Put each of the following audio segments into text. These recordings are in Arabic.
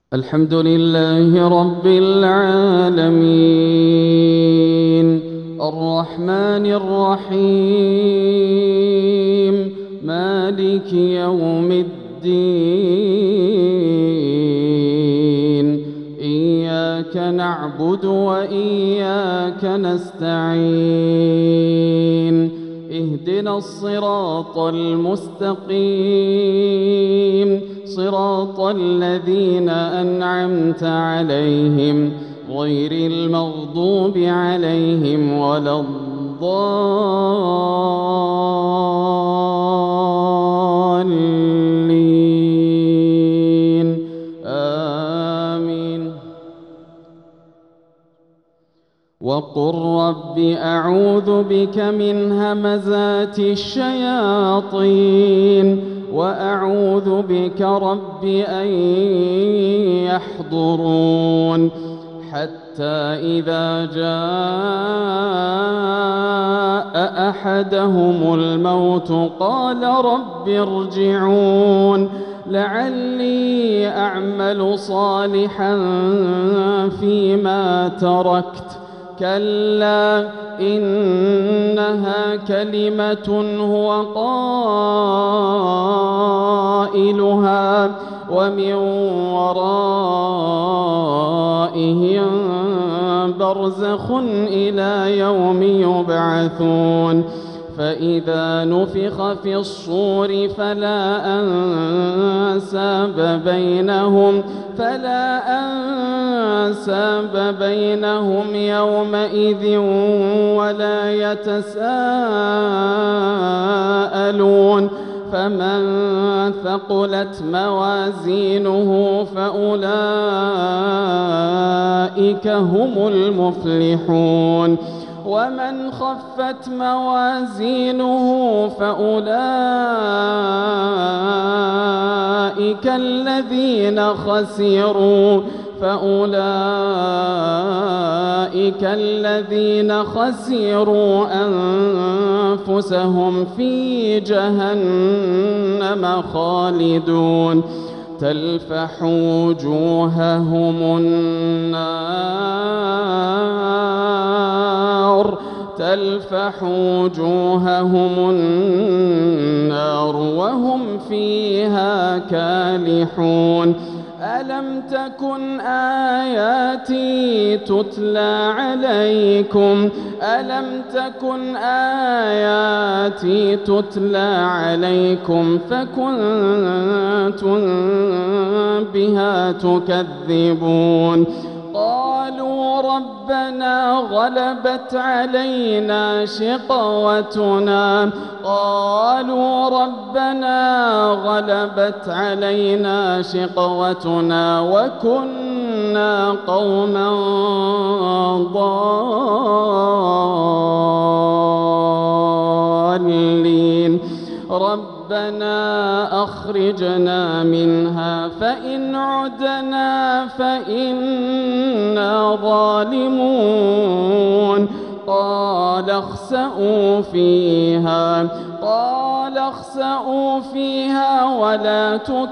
الحمد لله رب العالمين الرحمن الرحيم مالك يوم الدين إياك نعبد وإياك نستعين اهدنا الصراط المستقيم صراط الذين أنعمت عليهم غير المغضوب عليهم ولا الضالين آمين. وقل رب أعوذ بك من همزات الشياطين وأعوذ بك رب أن يحضرون حتى إذا جاء أحدهم الموت قال رب ارجعون لعلي أعمل صالحا فيما تركت كلا إنها كلمة هو قائلها ومن ورائهم برزخ إلى يوم يبعثون فإذا نفخ في الصور فلا أنساب بينهم يومئذ ولا يتساءلون فمن ثقلت موازينه فأولئك هم المفلحون ومن خفت موازينه فأولئك الذين خسروا أنفسهم في جهنم خالدون تلفح وجوههم النار وهم فيها كالحون ألم تكن آياتي تتلى عليكم فكنتم بها تكذبون قالوا ربنا غلبت علينا شقوتنا وكنا قوما ضالين ربنا أخرجنا منها فإن عدنا فإنا ظالمون قال اخسئوا فيها ولا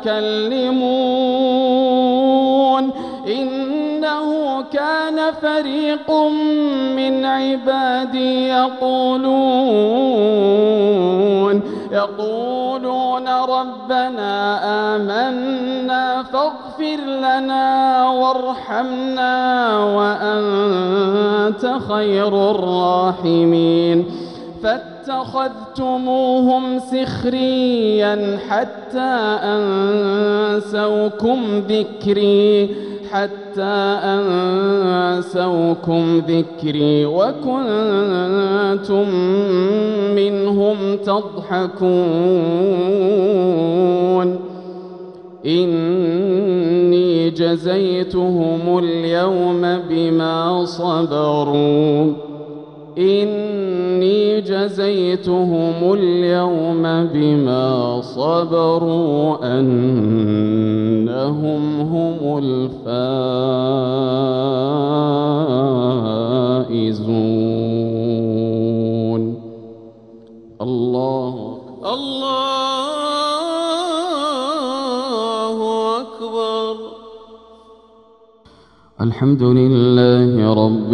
تكلمون إنه كان فريق من عبادي يقولون ربنا آمنا فاغفر لنا وارحمنا وأنت خير الراحمين فاتخذتموهم سخريا حتى أنسوكم ذكري وكنتم منهم تضحكون إني جزيتهم اليوم بما صبروا أنهم هم الفائزون. الله الله أكبر. الحمد لله رب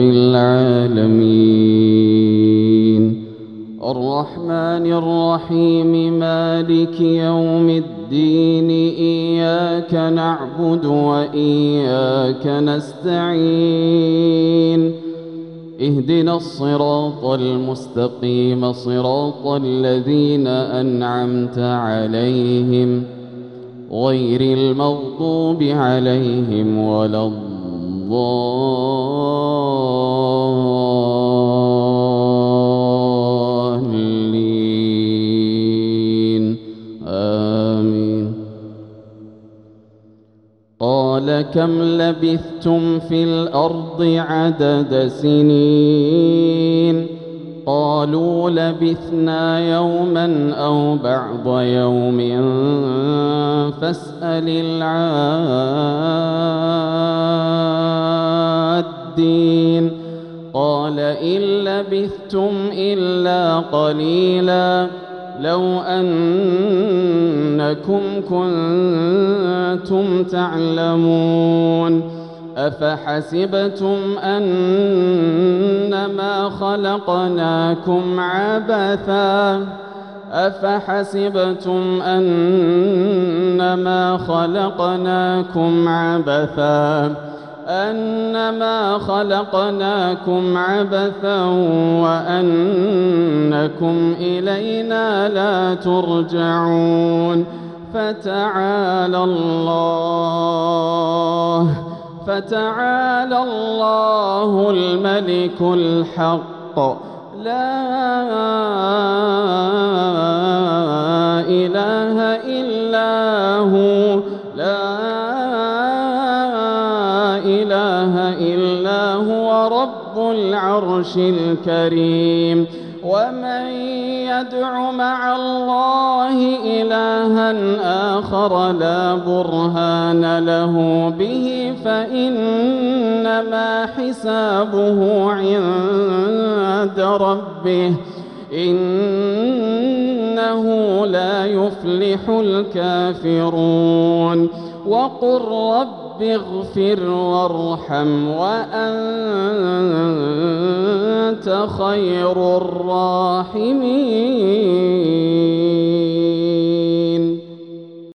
العالمين الرحمن الرحيم مالك يوم الدين إياك نعبد وإياك نستعين اهدنا الصراط المستقيم صراط الذين أنعمت عليهم غير المغضوب عليهم ولا الضالين آمين. قال كم لبثتم في الأرض عدد سنين قالوا لبثنا يوما أو بعض يوم فاسأل العادين قال إن لبثتم إلا قليلا لو أنكم كنتم تعلمون أفحسبتم أنما خلقناكم عبثا وأنكم إلينا لا ترجعون فتعالى الله الملك الحق لا إله إلا هو رب العرش الكريم ومن يدع مع الله إلها آخر لا برهان له به فإنما حسابه عند ربه إنه لا يفلح الكافرون وقل رب اغفر وارحم وأنت خير الراحمين.